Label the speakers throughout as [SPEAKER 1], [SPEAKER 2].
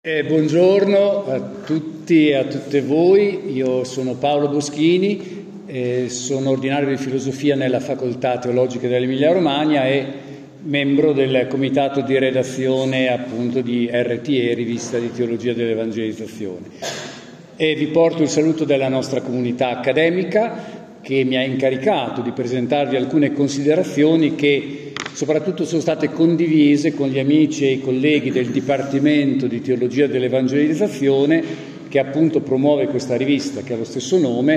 [SPEAKER 1] Buongiorno a tutti e a tutte voi, io sono Paolo Boschini, sono ordinario di filosofia nella Facoltà Teologica dell'Emilia Romagna e membro del comitato di redazione appunto di RTE, Rivista di Teologia dell'Evangelizzazione. E vi porto il saluto della nostra comunità accademica che mi ha incaricato di presentarvi alcune considerazioni che soprattutto sono state condivise con gli amici e i colleghi del Dipartimento di Teologia dell'Evangelizzazione che appunto promuove questa rivista che ha lo stesso nome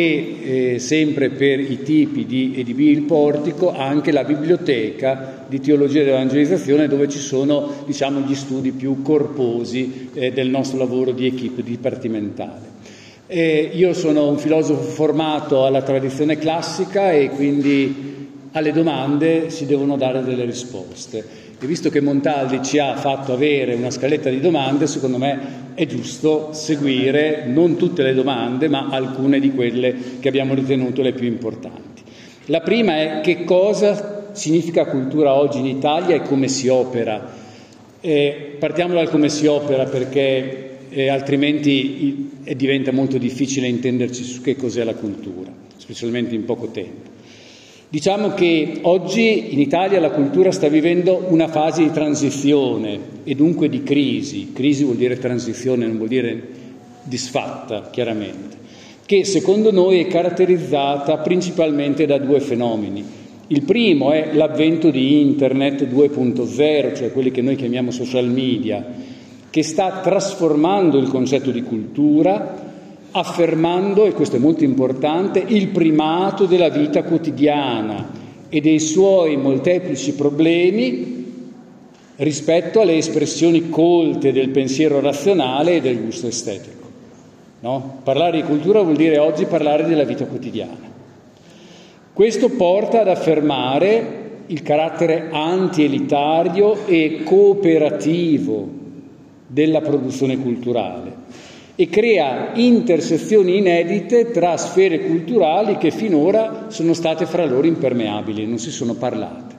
[SPEAKER 1] e sempre per i tipi di Edibì il Portico anche la biblioteca di Teologia dell'Evangelizzazione dove ci sono gli studi più corposi del nostro lavoro di equipe dipartimentale. Io sono un filosofo formato alla tradizione classica e quindi alle domande si devono dare delle risposte. E visto che Montaldi ci ha fatto avere una scaletta di domande, secondo me è giusto seguire non tutte le domande, ma alcune di quelle che abbiamo ritenuto le più importanti. La prima è: che cosa significa cultura oggi in Italia e come si opera? Partiamo dal come si opera perché altrimenti diventa molto difficile intenderci su che cos'è la cultura, specialmente in poco tempo. Diciamo che oggi in Italia la cultura sta vivendo una fase di transizione e dunque di crisi. Crisi vuol dire transizione, non vuol dire disfatta, chiaramente, che secondo noi è caratterizzata principalmente da due fenomeni. Il primo è l'avvento di Internet 2.0, cioè quelli che noi chiamiamo social media, che sta trasformando il concetto di cultura, affermando, e questo è molto importante, il primato della vita quotidiana e dei suoi molteplici problemi rispetto alle espressioni colte del pensiero razionale e del gusto estetico. No? Parlare di cultura vuol dire oggi parlare della vita quotidiana. Questo porta ad affermare il carattere anti-elitario e cooperativo della produzione culturale e crea intersezioni inedite tra sfere culturali che finora sono state fra loro impermeabili, non si sono parlate.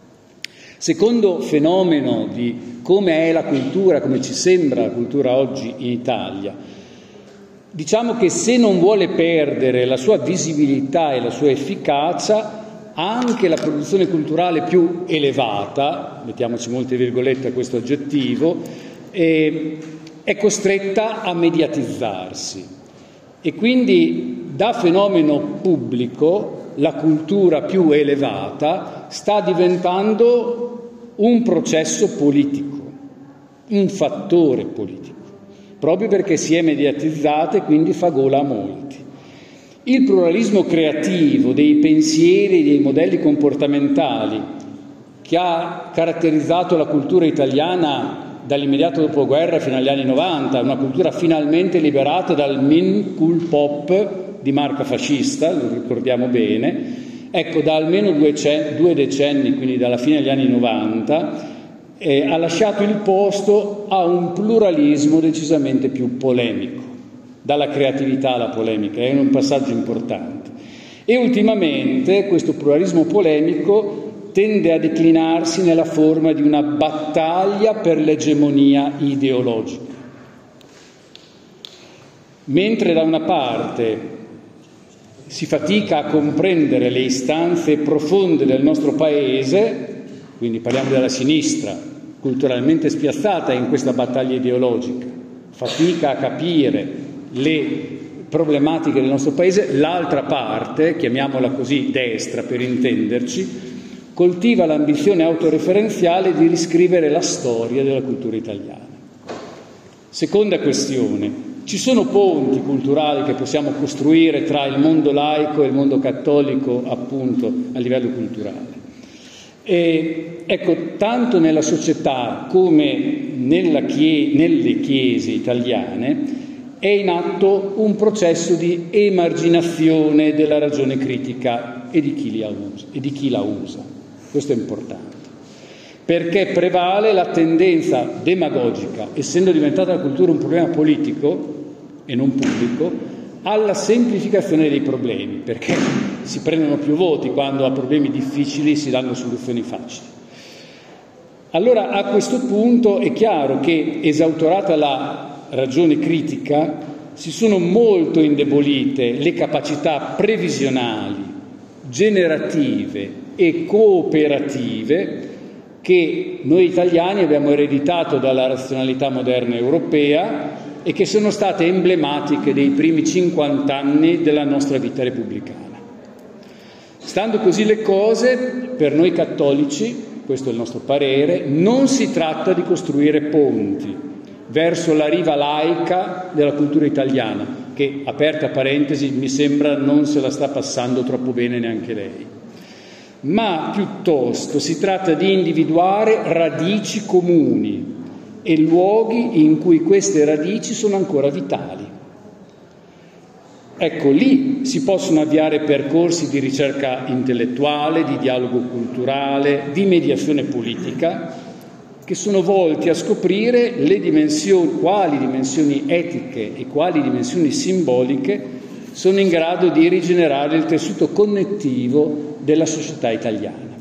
[SPEAKER 1] Secondo fenomeno di come è la cultura, come ci sembra la cultura oggi in Italia, diciamo che se non vuole perdere la sua visibilità e la sua efficacia, anche la produzione culturale più elevata, mettiamoci molte virgolette a questo aggettivo, è costretta a mediatizzarsi e quindi da fenomeno pubblico la cultura più elevata sta diventando un processo politico, un fattore politico, proprio perché si è mediatizzata e quindi fa gola a molti. Il pluralismo creativo dei pensieri e dei modelli comportamentali che ha caratterizzato la cultura italiana dall'immediato dopoguerra fino agli anni 90, una cultura finalmente liberata dal min cool pop di marca fascista, lo ricordiamo bene, ecco, da almeno due decenni, quindi dalla fine degli anni 90, ha lasciato il posto a un pluralismo decisamente più polemico, dalla creatività alla polemica, è un passaggio importante. E ultimamente questo pluralismo polemico tende a declinarsi nella forma di una battaglia per l'egemonia ideologica. Mentre da una parte si fatica a comprendere le istanze profonde del nostro paese, quindi parliamo della sinistra, culturalmente spiazzata in questa battaglia ideologica, fatica a capire le problematiche del nostro paese, l'altra parte, chiamiamola così destra per intenderci, coltiva l'ambizione autoreferenziale di riscrivere la storia della cultura italiana. Seconda questione: ci sono ponti culturali che possiamo costruire tra il mondo laico e il mondo cattolico, appunto, a livello culturale. E ecco, tanto nella società come nelle chiese italiane è in atto un processo di emarginazione della ragione critica e di chi la usa. Questo è importante, perché prevale la tendenza demagogica, essendo diventata la cultura un problema politico e non pubblico, alla semplificazione dei problemi, perché si prendono più voti quando a problemi difficili si danno soluzioni facili. Allora a questo punto è chiaro che, esautorata la ragione critica, si sono molto indebolite le capacità previsionali, generative e cooperative che noi italiani abbiamo ereditato dalla razionalità moderna europea e che sono state emblematiche dei primi 50 anni della nostra vita repubblicana. Stando così le cose, per noi cattolici, questo è il nostro parere, non si tratta di costruire ponti verso la riva laica della cultura italiana, che, aperta parentesi, mi sembra non se la sta passando troppo bene neanche lei, ma piuttosto si tratta di individuare radici comuni e luoghi in cui queste radici sono ancora vitali. Ecco, lì si possono avviare percorsi di ricerca intellettuale, di dialogo culturale, di mediazione politica, che sono volti a scoprire quali dimensioni etiche e quali dimensioni simboliche sono in grado di rigenerare il tessuto connettivo della società italiana.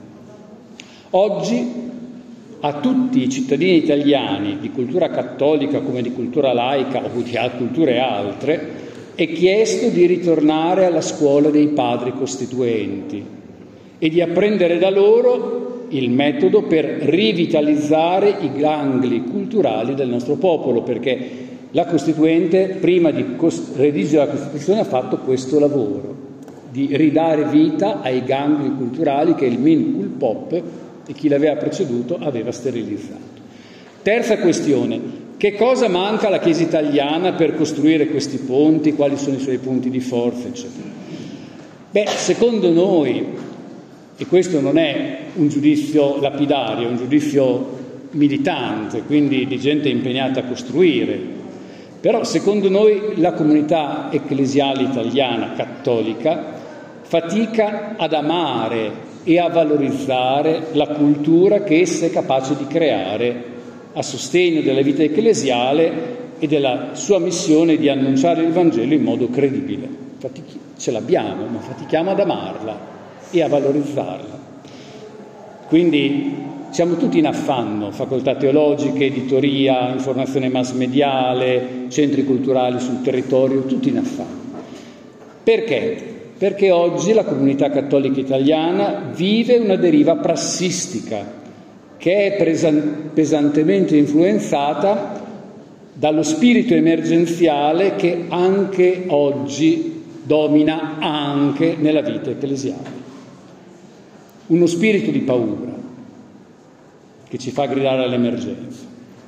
[SPEAKER 1] Oggi a tutti i cittadini italiani di cultura cattolica come di cultura laica o di culture altre è chiesto di ritornare alla scuola dei padri costituenti e di apprendere da loro il metodo per rivitalizzare i gangli culturali del nostro popolo, perché la Costituente, prima di redigere la Costituzione, ha fatto questo lavoro di ridare vita ai gangli culturali che il min cul pop e chi l'aveva preceduto aveva sterilizzato. Terza questione: che cosa manca alla Chiesa italiana per costruire questi ponti? Quali sono i suoi punti di forza, eccetera? Secondo noi, e questo non è un giudizio lapidario, è un giudizio militante, quindi di gente impegnata a costruire, però secondo noi la comunità ecclesiale italiana cattolica fatica ad amare e a valorizzare la cultura che essa è capace di creare a sostegno della vita ecclesiale e della sua missione di annunciare il Vangelo in modo credibile. Ce l'abbiamo, ma fatichiamo ad amarla e a valorizzarla. Quindi siamo tutti in affanno: facoltà teologiche, editoria, informazione mass mediale, centri culturali sul territorio, tutti in affanno. Perché? Perché oggi la comunità cattolica italiana vive una deriva prassistica che è pesantemente influenzata dallo spirito emergenziale che anche oggi domina anche nella vita ecclesiale. Uno spirito di paura che ci fa gridare all'emergenza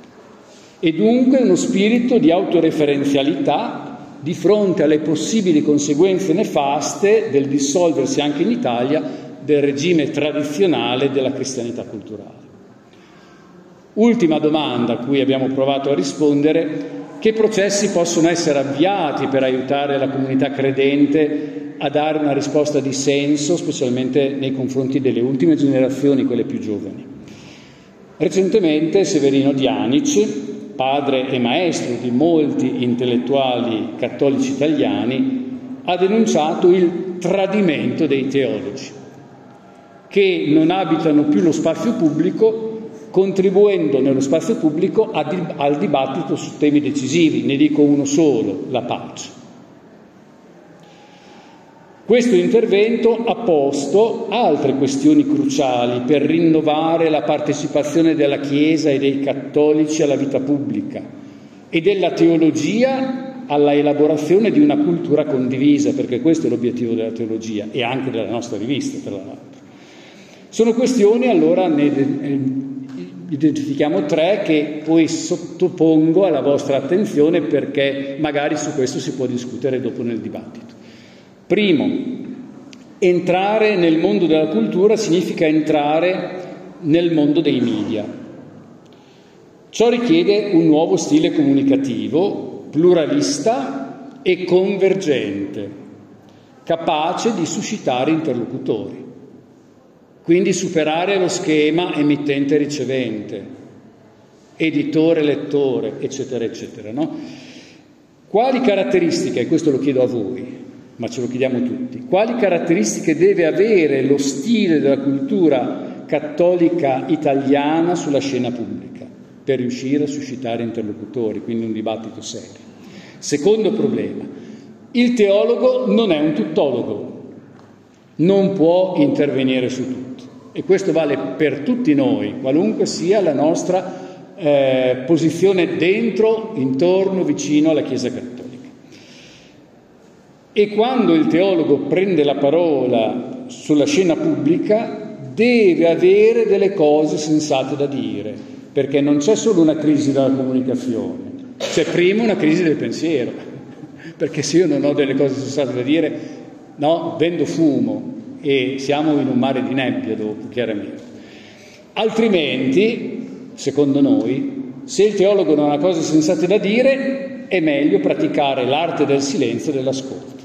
[SPEAKER 1] e dunque uno spirito di autoreferenzialità di fronte alle possibili conseguenze nefaste del dissolversi anche in Italia del regime tradizionale della cristianità culturale. Ultima domanda a cui abbiamo provato a rispondere: che processi possono essere avviati per aiutare la comunità credente a dare una risposta di senso, specialmente nei confronti delle ultime generazioni, quelle più giovani? Recentemente Severino Dianic, padre e maestro di molti intellettuali cattolici italiani, ha denunciato il tradimento dei teologi, che non abitano più lo spazio pubblico, contribuendo nello spazio pubblico al dibattito su temi decisivi. Ne dico uno solo: la pace. Questo intervento ha posto altre questioni cruciali per rinnovare la partecipazione della Chiesa e dei cattolici alla vita pubblica e della teologia alla elaborazione di una cultura condivisa, perché questo è l'obiettivo della teologia e anche della nostra rivista, tra l'altro. Sono questioni, allora ne identifichiamo tre che poi sottopongo alla vostra attenzione, perché magari su questo si può discutere dopo nel dibattito. Primo, entrare nel mondo della cultura significa entrare nel mondo dei media. Ciò richiede un nuovo stile comunicativo, pluralista e convergente, capace di suscitare interlocutori. Quindi superare lo schema emittente-ricevente, editore-lettore, eccetera, eccetera, no? Quali caratteristiche, e questo lo chiedo a voi, ma ce lo chiediamo tutti, quali caratteristiche deve avere lo stile della cultura cattolica italiana sulla scena pubblica per riuscire a suscitare interlocutori, quindi un dibattito serio. Secondo problema, il teologo non è un tuttologo, non può intervenire su tutto, e questo vale per tutti noi, qualunque sia la nostra posizione dentro, intorno, vicino alla Chiesa Cattolica. E quando il teologo prende la parola sulla scena pubblica deve avere delle cose sensate da dire, perché non c'è solo una crisi della comunicazione, c'è prima una crisi del pensiero, perché se io non ho delle cose sensate da dire, no, vendo fumo e siamo in un mare di nebbia dopo, chiaramente. Altrimenti, secondo noi, se il teologo non ha cose sensate da dire, è meglio praticare l'arte del silenzio e dell'ascolto,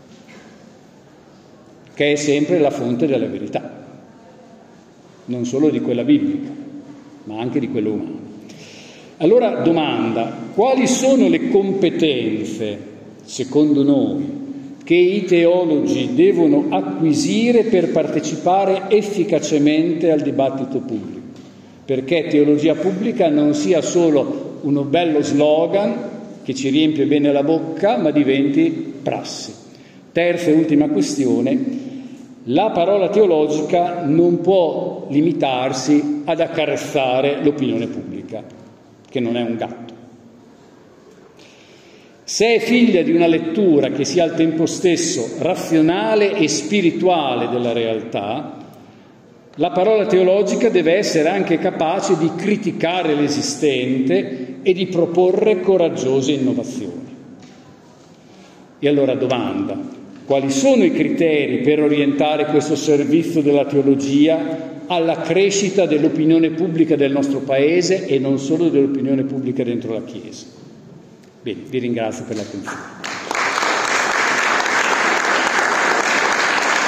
[SPEAKER 1] che è sempre la fonte della verità, non solo di quella biblica, ma anche di quella umana. Allora, domanda: quali sono le competenze, secondo noi, che i teologi devono acquisire per partecipare efficacemente al dibattito pubblico? Perché teologia pubblica non sia solo uno bello slogan che ci riempie bene la bocca, ma diventi prassi. Terza e ultima questione: la parola teologica non può limitarsi ad accarezzare l'opinione pubblica, che non è un gatto. Se è figlia di una lettura che sia al tempo stesso razionale e spirituale della realtà, la parola teologica deve essere anche capace di criticare l'esistente e di proporre coraggiose innovazioni. E allora domanda: quali sono i criteri per orientare questo servizio della teologia alla crescita dell'opinione pubblica del nostro Paese e non solo dell'opinione pubblica dentro la Chiesa? Bene, vi ringrazio per l'attenzione.